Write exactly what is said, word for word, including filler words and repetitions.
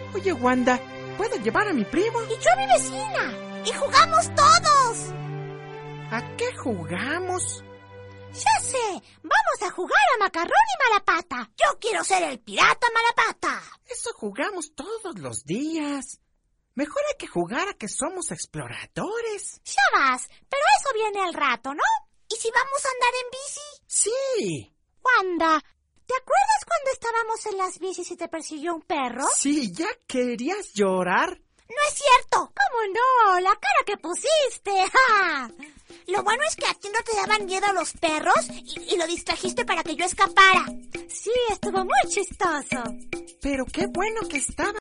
Oye, Wanda, ¿puedo llevar a mi primo? Y yo a mi vecina. Y jugamos todos. ¿A qué jugamos? Ya sé, vamos a jugar a Macarrón y Malapata. Yo quiero ser el pirata Malapata. Eso jugamos todos los días. Mejor hay que jugar a que somos exploradores. Ya vas, pero eso viene al rato, ¿no? ¿Y si vamos a andar en bici? Sí. Wanda, ¿te acuerdas cuando estábamos en las bicis y te persiguió un perro? Sí, ¿ya querías llorar? No es cierto. ¿Cómo no? La cara que pusiste. ¡Ja! Lo bueno es que a ti no te daban miedo los perros y, y lo distrajiste para que yo escapara. Sí, estuvo muy chistoso. Pero qué bueno que estaba